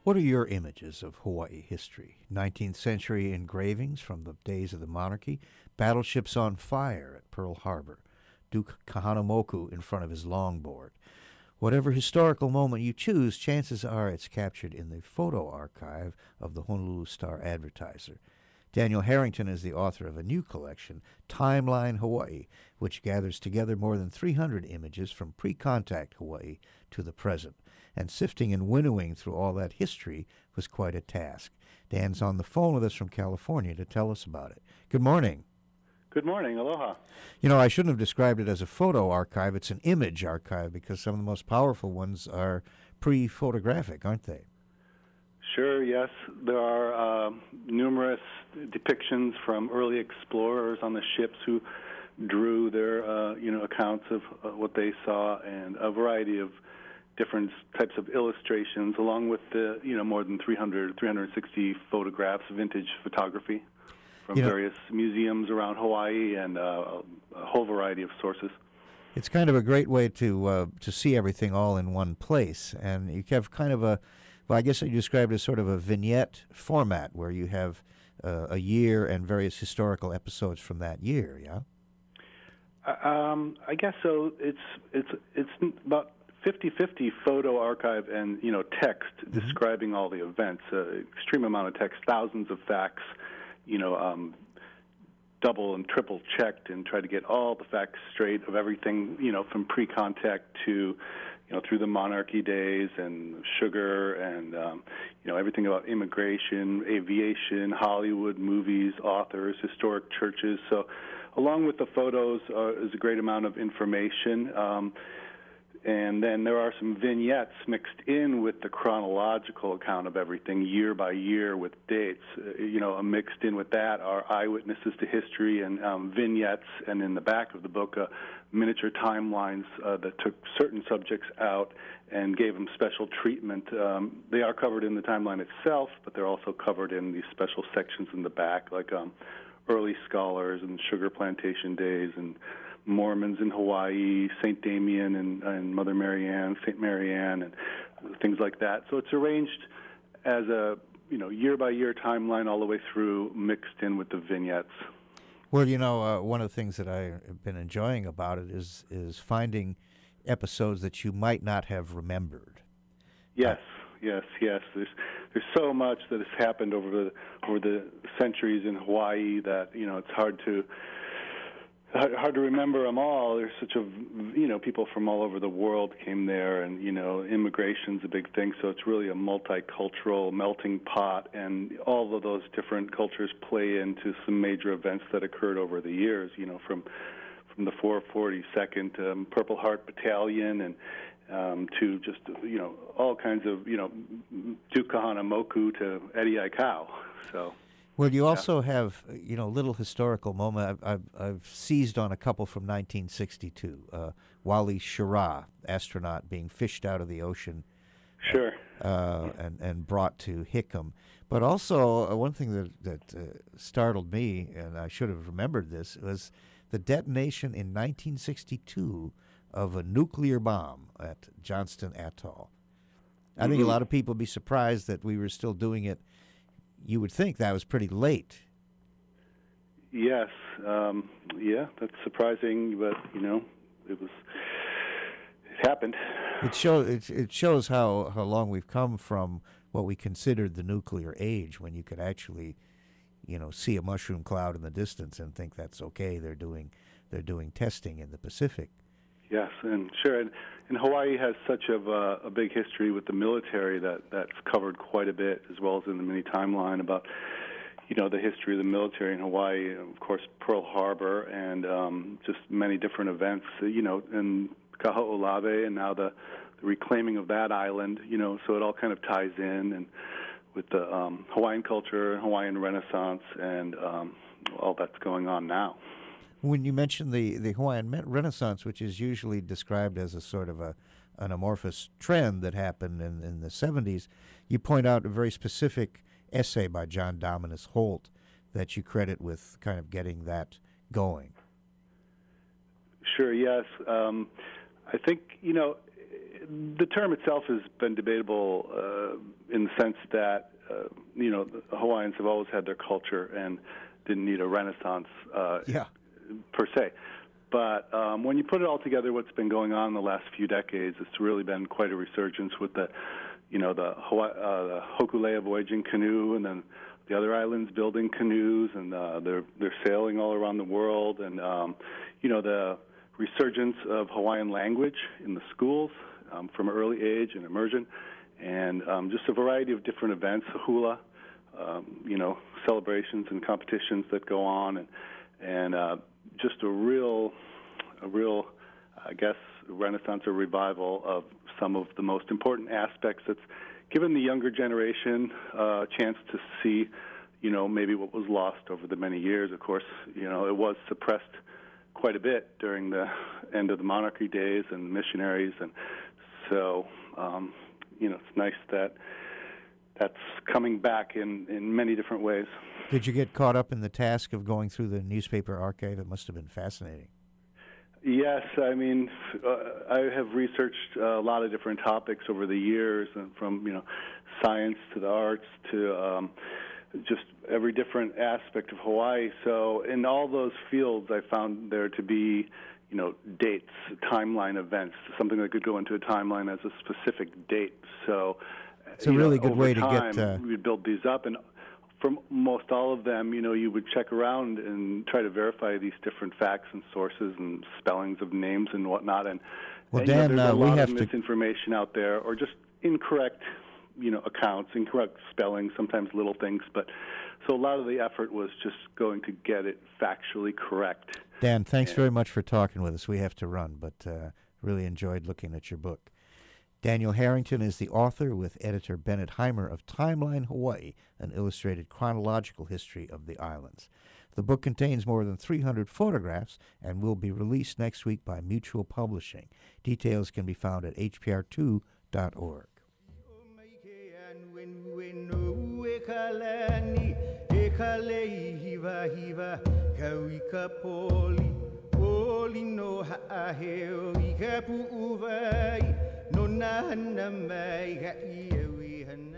What are your images of Hawaii history? 19th century engravings from the days of the monarchy, battleships on fire at Pearl Harbor, Duke Kahanamoku in front of his longboard. Whatever historical moment you choose, chances are it's captured in the photo archive of the Honolulu Star-Advertiser. Daniel Harrington is the author of a new collection, Timeline Hawaii, which gathers together more than 300 images from pre-contact Hawaii to the present. And sifting and winnowing through all that history was quite a task. Dan's on the phone with us from California to tell us about it. Good morning. Good morning. Aloha. You know, I shouldn't have described it as a photo archive. It's an image archive because some of the most powerful ones are pre-photographic, aren't they? Sure, yes. There are numerous depictions from early explorers on the ships who drew their, accounts of what they saw, and a variety of different types of illustrations, along with the, more than 360 photographs, vintage photography from various museums around Hawaii and a whole variety of sources. It's kind of a great way to see everything all in one place, and you have kind of a, well, I guess you described it as sort of a vignette format where you have a year and various historical episodes from that year, yeah? I guess so. It's about 50-50 photo archive and, text describing all the events. Extreme amount of text, thousands of facts, double and triple checked and try to get all the facts straight of everything, from pre-contact to, through the monarchy days and sugar and, everything about immigration, aviation, Hollywood, movies, authors, historic churches. So along with the photos is a great amount of information. And then there are some vignettes mixed in with the chronological account of everything, year by year with dates. Mixed in with that are eyewitnesses to history and vignettes, and in the back of the book, miniature timelines that took certain subjects out and gave them special treatment. They are covered in the timeline itself, but they're also covered in these special sections in the back, like early scholars and sugar plantation days and Mormons in Hawaii, St. Damien and Mother Mary Ann, St. Mary Ann, and things like that. So it's arranged as a year-by-year timeline all the way through, mixed in with the vignettes. Well, one of the things that I've been enjoying about it is finding episodes that you might not have remembered. Yes. There's so much that has happened over the centuries in Hawaii that it's hard to remember them all. There's such people from all over the world came there, and immigration's a big thing. So it's really a multicultural melting pot, and all of those different cultures play into some major events that occurred over the years. From the 442nd Purple Heart Battalion and to just all kinds of Duke Kahanamoku to Eddie Aikau. So. Well, you also have, little historical moment. I've seized on a couple from 1962. Wally Schirra, astronaut being fished out of the ocean. Sure. And brought to Hickam. But also, one thing that startled me, and I should have remembered this, was the detonation in 1962 of a nuclear bomb at Johnston Atoll. I think a lot of people would be surprised that we were still doing it. You would think that was pretty late. Yes, that's surprising, but it happened. It shows how long we've come from what we considered the nuclear age, when you could actually, see a mushroom cloud in the distance and think that's okay. They're doing testing in the Pacific. Yes, and sure, and Hawaii has such a big history with the military that's covered quite a bit, as well as in the mini timeline about the history of the military in Hawaii. Of course, Pearl Harbor and just many different events. And Kaho'olawe, and now the reclaiming of that island. So it all kind of ties in, and with the Hawaiian culture, Hawaiian Renaissance, and all that's going on now. When you mention the Hawaiian Renaissance, which is usually described as a sort of an amorphous trend that happened in the 70s, you point out a very specific essay by John Dominus Holt that you credit with kind of getting that going. Sure, yes. I think, the term itself has been debatable in the sense that, the Hawaiians have always had their culture and didn't need a renaissance per se. But when you put it all together, what's been going on in the last few decades, it's really been quite a resurgence with the Hokulea voyaging canoe, and then the other islands building canoes, and they're sailing all around the world, and the resurgence of Hawaiian language in the schools from early age and immersion, and just a variety of different events, hula, celebrations and competitions that go on, and just a real, I guess, renaissance or revival of some of the most important aspects that's given the younger generation a chance to see, maybe what was lost over the many years. Of course, it was suppressed quite a bit during the end of the monarchy days and missionaries, and so, it's nice that that's coming back in many different ways. Did you get caught up in the task of going through the newspaper archive? It must have been fascinating. Yes, I mean, I have researched a lot of different topics over the years, and from science to the arts to just every different aspect of Hawaii. So in all those fields, I found there to be dates, timeline events, something that could go into a timeline as a specific date. So it's a really good way time, to get. We'd build these up, and for most all of them, you would check around and try to verify these different facts and sources and spellings of names and whatnot. And Dan, there's a we lot have of misinformation out there, or just incorrect, accounts, incorrect spelling, sometimes little things. But so a lot of the effort was just going to get it factually correct. Dan, thanks very much for talking with us. We have to run, but really enjoyed looking at your book. Daniel Harrington is the author, with editor Bennett Heimer, of Timeline Hawaii, an illustrated chronological history of the islands. The book contains more than 300 photographs and will be released next week by Mutual Publishing. Details can be found at hpr2.org. No na na mai ga ia wi hana